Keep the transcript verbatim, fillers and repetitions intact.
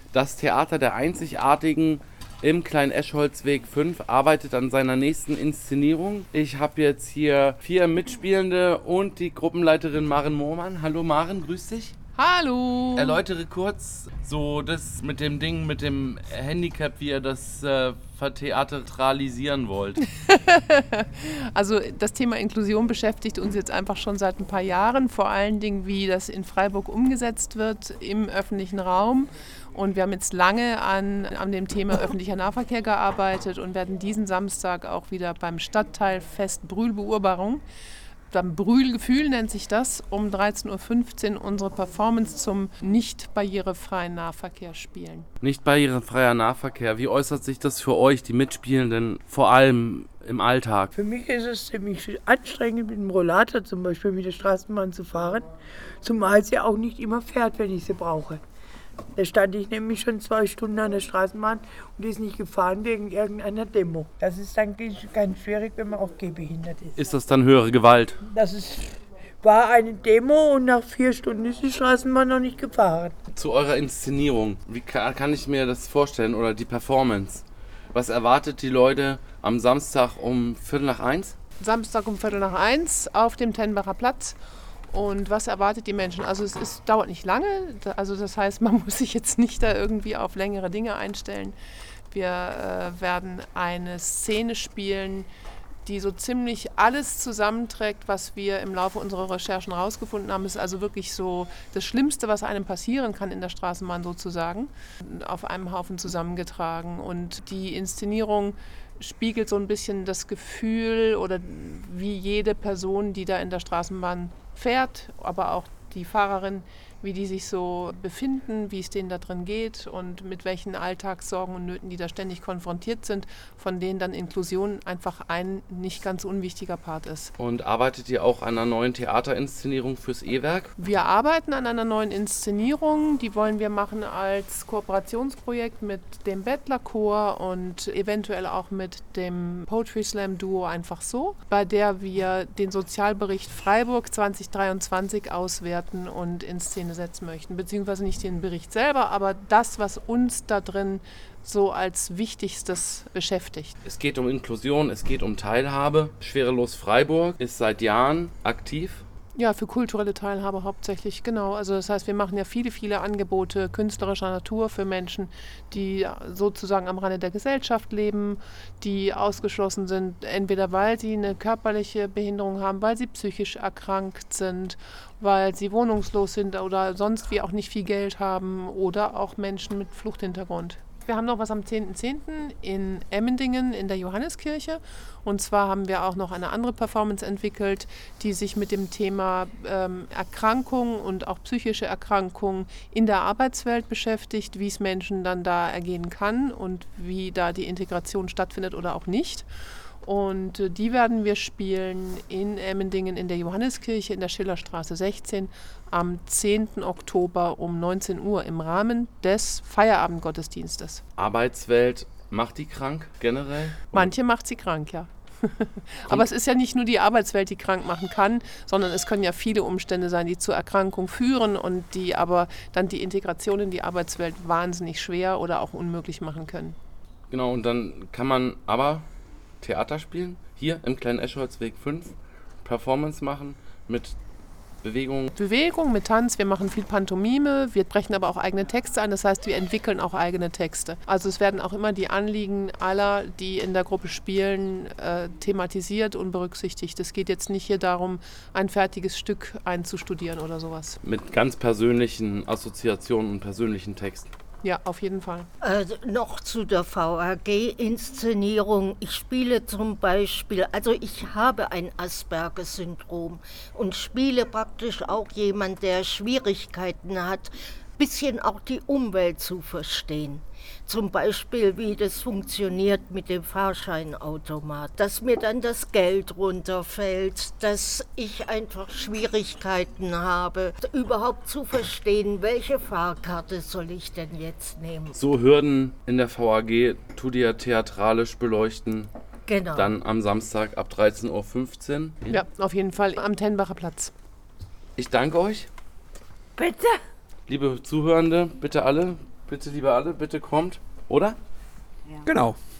Das Theater der Einzigartigen im Klein-Eschholz-Weg fünf arbeitet an seiner nächsten Inszenierung. Ich habe jetzt hier vier Mitspielende und die Gruppenleiterin Maren Mohrmann. Hallo Maren, grüß dich. Hallo! Erläutere kurz so das mit dem Ding, mit dem Handicap, wie ihr das äh, vertheatralisieren wollt. Also das Thema Inklusion beschäftigt uns jetzt einfach schon seit ein paar Jahren, vor allen Dingen, wie das in Freiburg umgesetzt wird im öffentlichen Raum. Und wir haben jetzt lange an, an dem Thema öffentlicher Nahverkehr gearbeitet und werden diesen Samstag auch wieder beim Stadtteilfest Brühl-Beurbarung, beim Brühl-Gefühl nennt sich das, um dreizehn Uhr fünfzehn unsere Performance zum nicht barrierefreien Nahverkehr spielen. Nicht barrierefreier Nahverkehr, wie äußert sich das für euch, die Mitspielenden, vor allem im Alltag? Für mich ist es ziemlich anstrengend, mit dem Rollator zum Beispiel mit der Straßenbahn zu fahren, zumal sie auch nicht immer fährt, wenn ich sie brauche. Da stand ich nämlich schon zwei Stunden an der Straßenbahn und die ist nicht gefahren wegen irgendeiner Demo. Das ist dann ganz schwierig, wenn man auch gehbehindert ist. Ist das dann höhere Gewalt? Das ist, war eine Demo und nach vier Stunden ist die Straßenbahn noch nicht gefahren. Zu eurer Inszenierung, wie kann, kann ich mir das vorstellen oder die Performance? Was erwartet die Leute am Samstag um Viertel nach eins? Samstag um Viertel nach eins auf dem Tenbacher Platz. Und was erwartet die Menschen? Also es ist, dauert nicht lange, also das heißt, man muss sich jetzt nicht da irgendwie auf längere Dinge einstellen. Wir äh, werden eine Szene spielen, die so ziemlich alles zusammenträgt, was wir im Laufe unserer Recherchen rausgefunden haben. Es ist also wirklich so das Schlimmste, was einem passieren kann in der Straßenbahn sozusagen, auf einem Haufen zusammengetragen. Und die Inszenierung spiegelt so ein bisschen das Gefühl oder wie jede Person, die da in der Straßenbahn fährt, aber auch die Fahrerin, wie die sich so befinden, wie es denen da drin geht und mit welchen Alltagssorgen und Nöten die da ständig konfrontiert sind, von denen dann Inklusion einfach ein nicht ganz unwichtiger Part ist. Und arbeitet ihr auch an einer neuen Theaterinszenierung fürs E-Werk? Wir arbeiten an einer neuen Inszenierung, die wollen wir machen als Kooperationsprojekt mit dem Bettlerchor und eventuell auch mit dem Poetry Slam Duo Einfach so, bei der wir den Sozialbericht Freiburg zwanzig dreiundzwanzig auswerten und in Szene setzen möchten, beziehungsweise nicht den Bericht selber, aber das, was uns da drin so als Wichtigstes beschäftigt. Es geht um Inklusion, es geht um Teilhabe. Schwerelos Freiburg ist seit Jahren aktiv. Ja, für kulturelle Teilhabe hauptsächlich, genau. Also das heißt, wir machen ja viele, viele Angebote künstlerischer Natur für Menschen, die sozusagen am Rande der Gesellschaft leben, die ausgeschlossen sind, entweder weil sie eine körperliche Behinderung haben, weil sie psychisch erkrankt sind, weil sie wohnungslos sind oder sonst wie auch nicht viel Geld haben oder auch Menschen mit Fluchthintergrund. Wir haben noch was am zehnten zehnten in Emmendingen in der Johanneskirche. Und zwar haben wir auch noch eine andere Performance entwickelt, die sich mit dem Thema ähm, Erkrankung und auch psychische Erkrankung in der Arbeitswelt beschäftigt, wie es Menschen dann da ergehen kann und wie da die Integration stattfindet oder auch nicht. Und äh, die werden wir spielen in Emmendingen in der Johanneskirche in der Schillerstraße sechzehn am zehnten Oktober um neunzehn Uhr im Rahmen des Feierabendgottesdienstes. Arbeitswelt, macht die krank generell? Manche macht sie krank, ja. Aber es ist ja nicht nur die Arbeitswelt, die krank machen kann, sondern es können ja viele Umstände sein, die zur Erkrankung führen und die aber dann die Integration in die Arbeitswelt wahnsinnig schwer oder auch unmöglich machen können. Genau, und dann kann man aber Theater spielen, hier im Klein-Eschholz-Weg fünf, Performance machen mit Bewegung. Bewegung mit Tanz, wir machen viel Pantomime, wir brechen aber auch eigene Texte ein, das heißt, wir entwickeln auch eigene Texte. Also es werden auch immer die Anliegen aller, die in der Gruppe spielen, äh, thematisiert und berücksichtigt. Es geht jetzt nicht hier darum, ein fertiges Stück einzustudieren oder sowas. Mit ganz persönlichen Assoziationen und persönlichen Texten. Ja, auf jeden Fall. Also noch zu der V A G-Inszenierung. Ich spiele zum Beispiel, also ich habe ein Asperger-Syndrom und spiele praktisch auch jemand, der Schwierigkeiten hat, ein bisschen auch die Umwelt zu verstehen. Zum Beispiel, wie das funktioniert mit dem Fahrscheinautomat, dass mir dann das Geld runterfällt, dass ich einfach Schwierigkeiten habe, überhaupt zu verstehen, welche Fahrkarte soll ich denn jetzt nehmen. So Hürden in der V A G tut ihr theatralisch beleuchten. Genau. Dann am Samstag ab dreizehn Uhr fünfzehn. Ja, auf jeden Fall am Tenbacher Platz. Ich danke euch. Bitte? Liebe Zuhörende, bitte alle Bitte, liebe alle, bitte kommt. Oder? Genau.